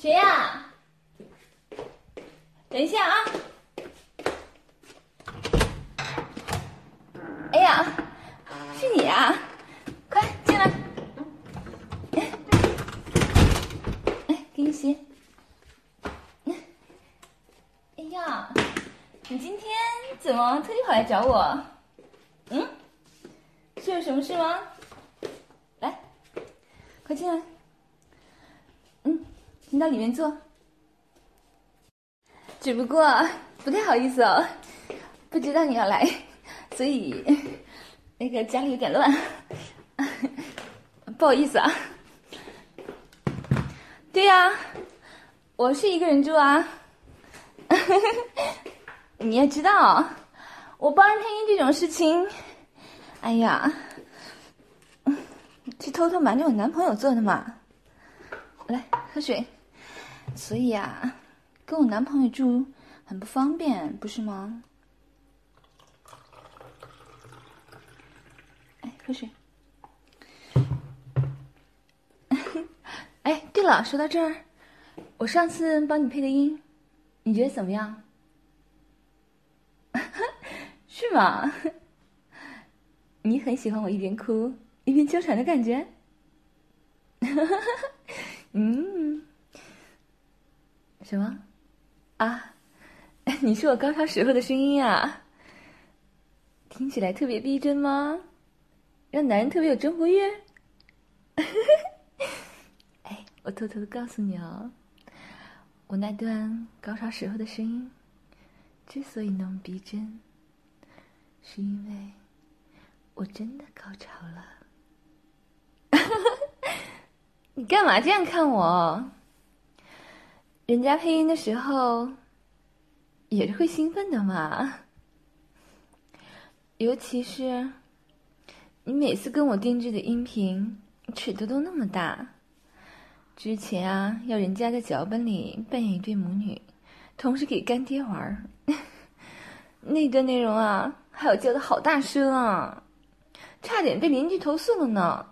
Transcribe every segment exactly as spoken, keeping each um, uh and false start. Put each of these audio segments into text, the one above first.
谁呀？等一下啊！哎呀，是你啊！快进来。哎，给你洗。哎呀，你今天怎么特地跑来找我？嗯，是有什么事吗？来，快进来。嗯，你到里面坐。只不过不太好意思哦，不知道你要来，所以那个家里有点乱，不好意思啊。对呀、啊，我是一个人住啊。你也知道，我帮人配音这种事情，哎呀，是偷偷瞒着我男朋友做的嘛。来，喝水。所以啊，跟我男朋友住很不方便，不是吗？哎，喝水。哎，对了，说到这儿，我上次帮你配的音，你觉得怎么样？是吗？你很喜欢我一边哭一边纠缠的感觉？嗯，什么？啊，你是我高潮时候的声音啊，听起来特别逼真吗？让男人特别有征服欲？哎，我偷偷的告诉你哦，我那段高潮时候的声音之所以那么逼真，是因为我真的高潮了。你干嘛这样看我？人家配音的时候也是会兴奋的嘛，尤其是你每次跟我定制的音频尺度都那么大。之前啊，要人家在脚本里扮演一对母女，同时给干爹玩那段内容啊，还有叫的好大声啊，差点被邻居投诉了呢。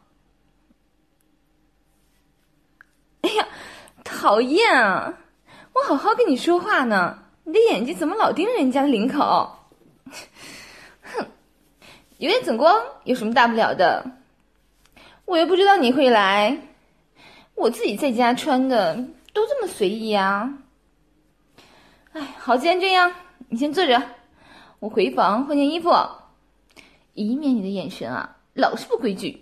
哎呀，讨厌啊！我好好跟你说话呢，你的眼睛怎么老盯着人家的领口？哼，有点紫光有什么大不了的？我又不知道你会来，我自己在家穿的都这么随意啊。哎，好，既然这样，你先坐着，我回房换件衣服，以免你的眼神啊老是不规矩。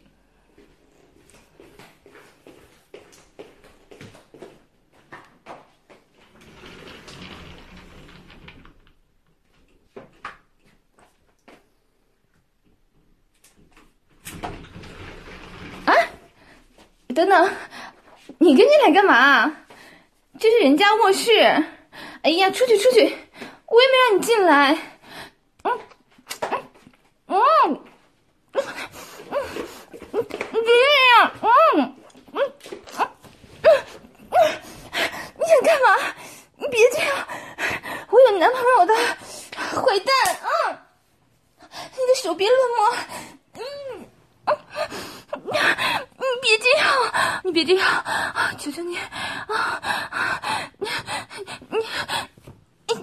等等，你跟进来干嘛？这是人家卧室。哎呀，出去出去！我也没让你进来。嗯嗯嗯嗯嗯，别这样！嗯嗯嗯嗯，你想干嘛？你别这样！我有男朋友的，坏蛋！嗯，你的手别乱摸。嗯嗯。你别这样，你别这样，求求你啊！你你你，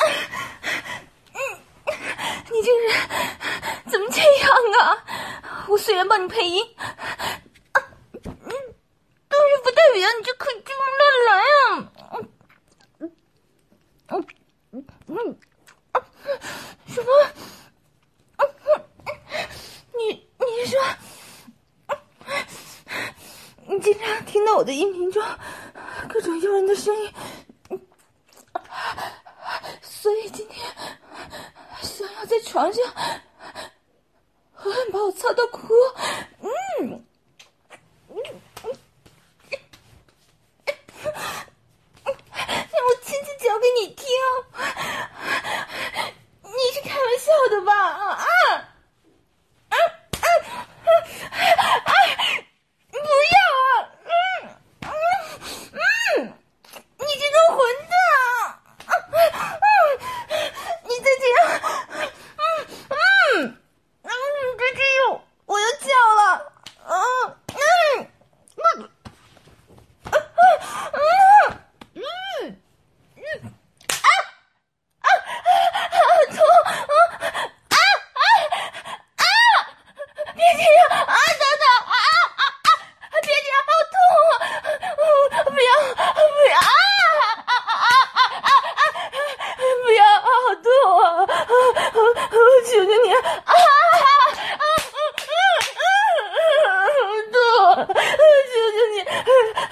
你这个人怎么这样啊？我虽然帮你配音，啊，嗯，但是不代表你就可以这么乱来啊！嗯嗯嗯嗯，什么？你你说？你经常听到我的音频中各种诱人的声音，所以今天想要在床上狠狠把我操到哭。嗯，让我亲自讲给你听。你是开玩笑的吧？啊啊啊啊啊！不要啊！嗯嗯嗯，你这个混蛋！啊啊！你再这样，嗯嗯嗯，别这样，我要叫了。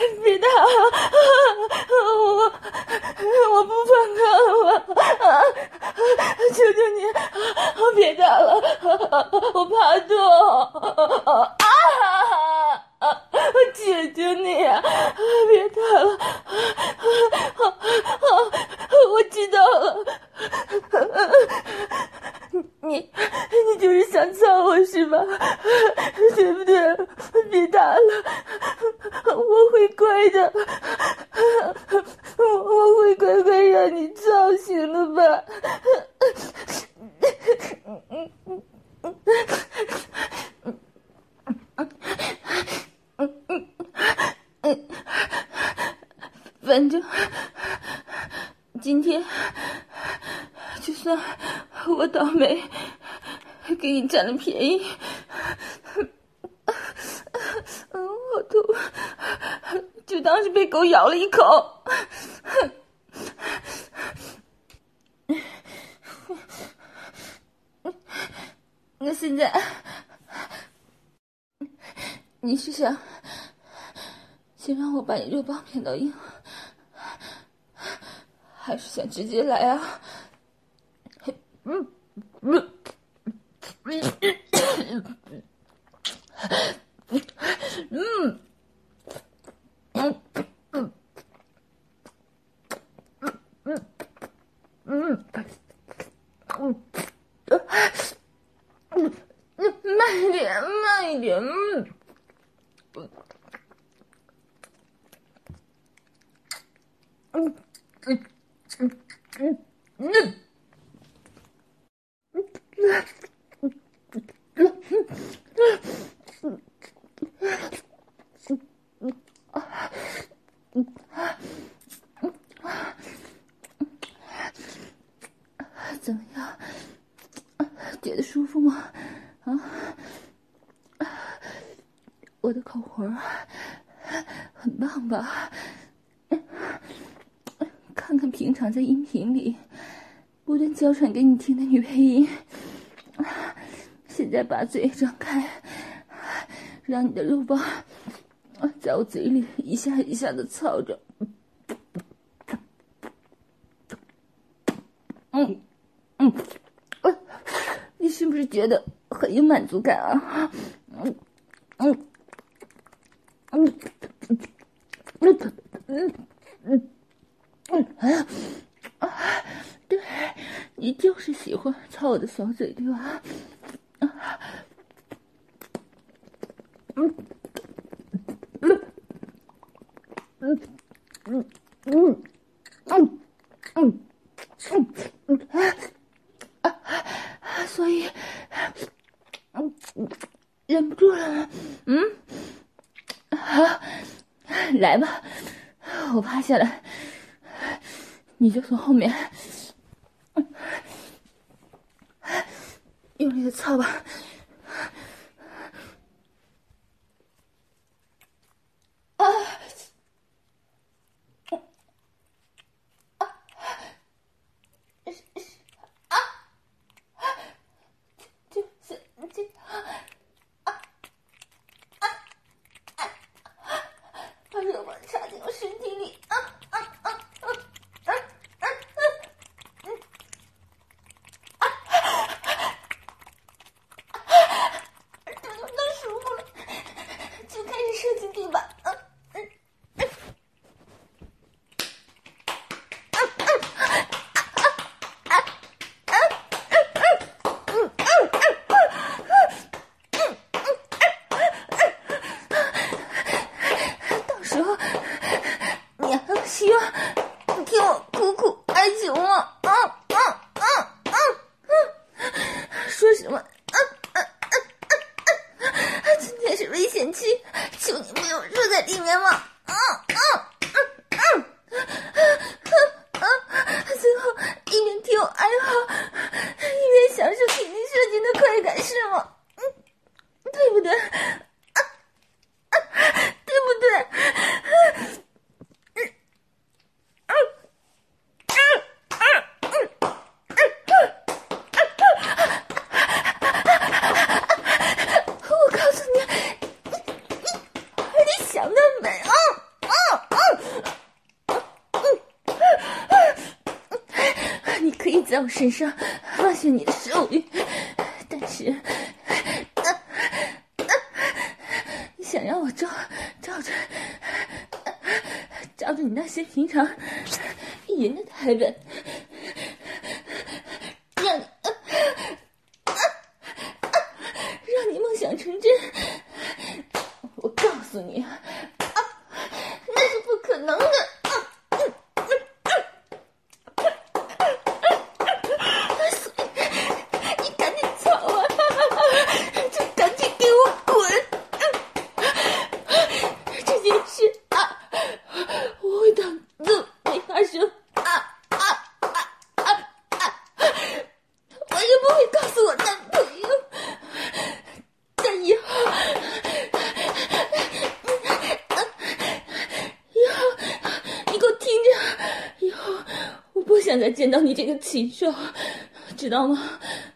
别打我，我不反抗了，求求你，别打了，我怕痛啊！求求你，别打了，我知道了，你你就是想操我是吧？对不对？别打了，我会乖的，我我会乖乖让你操，行了吧？反正今天就算我倒霉给你占了便宜，我都就当是被狗咬了一口。那现在你是想先让我把你肉棒骗到硬，还是想直接来啊？嗯嗯嗯嗯嗯嗯嗯嗯嗯，慢一点，慢一点，嗯。嗯嗯嗯嗯嗯。怎么样？觉得舒服吗？啊，我的口活很棒吧？看看平常在音频里不断娇喘给你听的女配音，现在把嘴张开，让你的肉棒在我嘴里一下一下的操着。嗯嗯，你是不是觉得很有满足感啊？嗯嗯嗯嗯嗯嗯嗯啊！对，你就是喜欢操我的小嘴对吧？嗯嗯嗯嗯嗯嗯嗯嗯啊！所以，嗯，忍不住了吗？嗯，好，来吧，我趴下来，你就从后面用力的操吧。啊！就是这啊啊啊！把肉棒插进我身体里啊啊啊啊啊啊啊！啊！这就更舒服了，就开始射进去吧。啊嗯嗯啊啊啊啊嗯嗯嗯，到时候你还希望听我苦苦哀求吗？啊啊啊啊啊！说什么？啊啊啊啊啊！今天是危险期，求你不要热在里面嘛！啊啊啊啊啊！最后一边听我哀嚎，一边享受体内射精的快感，是吗？嗯，对不对？啊啊，对不对？我告诉你，你想得美啊！ 在我身上发现你的手语，但是，啊啊、你想让我照照着照着你那些平常意淫的台本，让你、啊啊啊、让你梦想成真。我告诉你，啊，那是不可能的。再见到你这个禽兽，知道吗？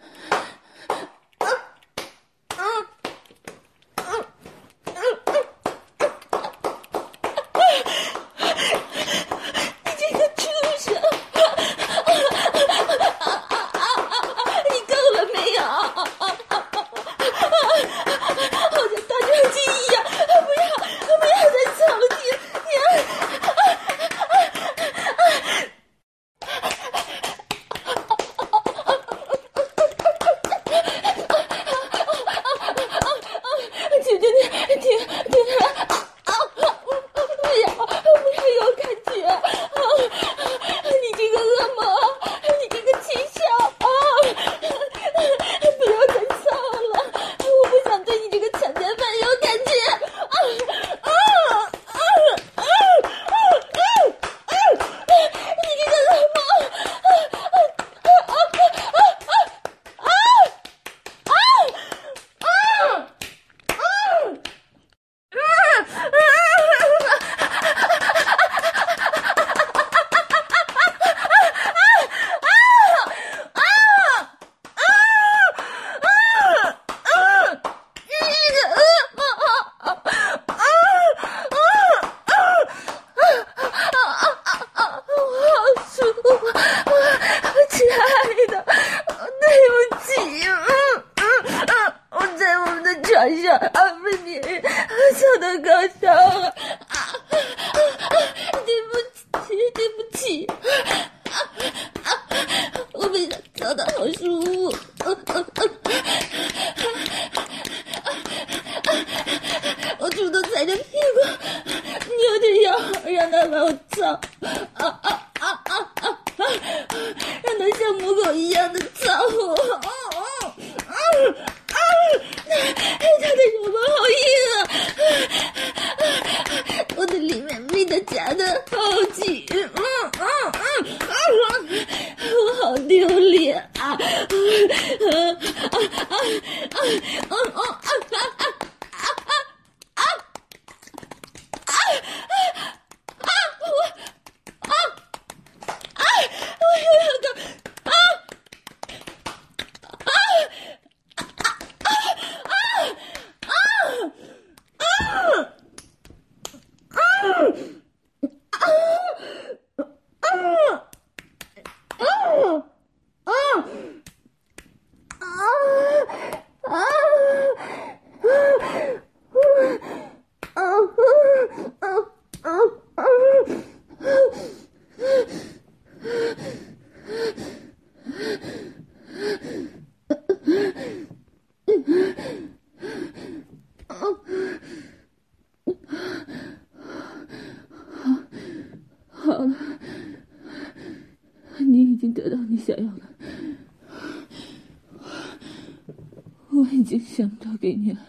已经想不到给你了，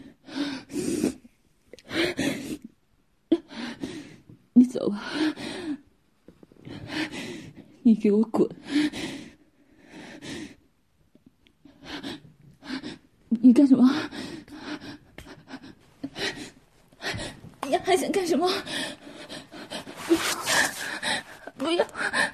你走吧，你给我滚！你干什么？你还想干什么？不要！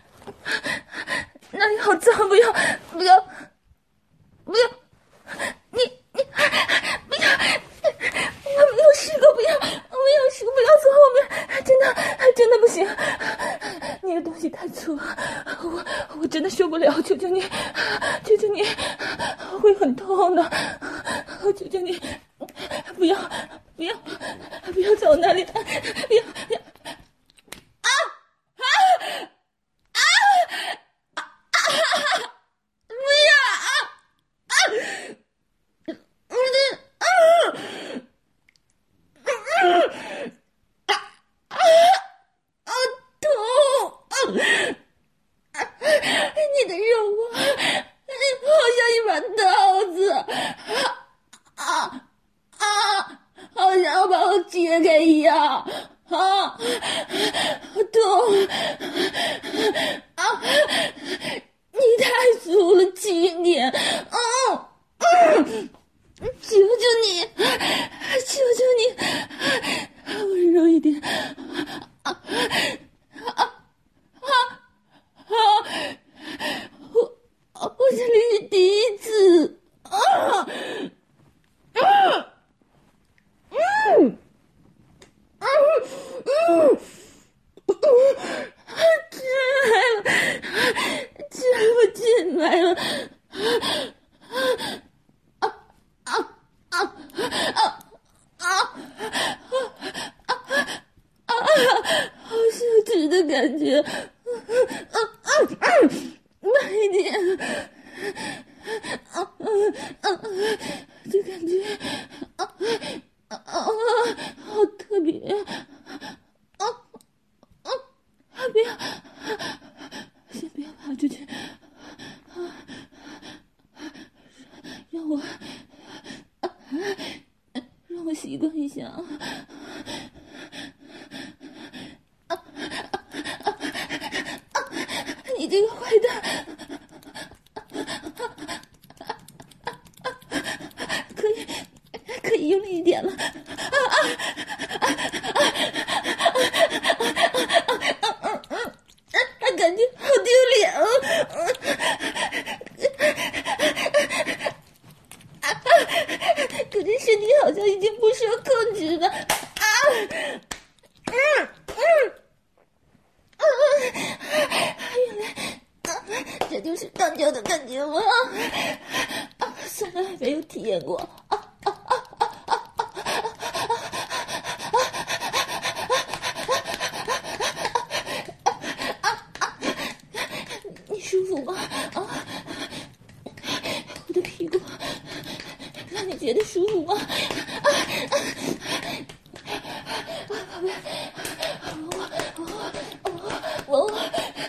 那里好脏！不要！不要！不要！你你不要！我没有试过，不要！我没有试过，不要从后面！真的真的不行！你的东西太粗了，我我真的受不了。 不了，求求你，求求你，会很痛的，求求你，不要，不要，不要在我那里，不要，不要，啊啊啊啊啊！不要啊啊！我的啊啊啊啊！痛！啊！你的肉啊，好像一把刀子，啊啊！好像要把我切开一样，啊！痛！啊！你太粗了，轻点，啊！嗯，求求你，求求你，温柔一点，啊啊啊啊！我我这里是第一次，啊！嗯嗯嗯嗯嗯，进来了，进来了，啊啊啊啊啊啊啊！好羞耻的感觉，啊啊啊！慢一点，啊啊啊！这感觉，啊啊啊！好特别，啊啊！不要，先不要跑出去，让我，让我习惯一下。你这个坏蛋！可以，可以用力一点了。啊啊啊啊啊啊！感觉好丢脸啊！可是身体好像已经不受控制了。啊！嗯嗯啊！原来啊，这就是荡秋的感觉吗？啊，从来没有体验过。啊啊啊啊啊啊啊！你舒服吗？啊，我的屁股让你觉得舒服吗？啊啊！我我我。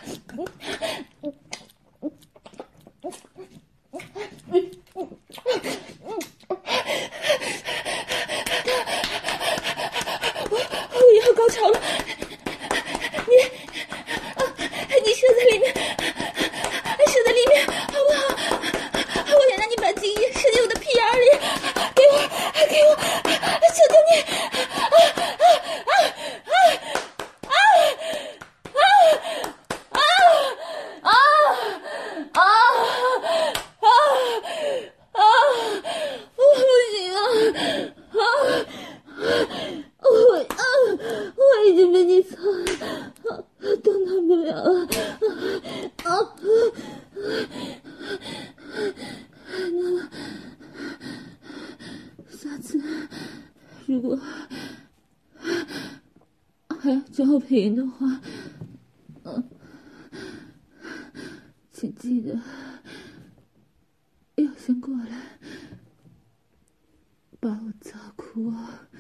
我要高潮了，你啊，你射在里面，射在里面，好不好？我想让你把精液射进我的屁眼里，给我，给我，求求你！啊啊啊啊啊啊啊啊啊啊！我不行啊！啊！我啊，我已经被你操了，动弹不了了。啊啊！那下次如果还要找我配音的话，嗯，请记得要先过来把我操哭啊！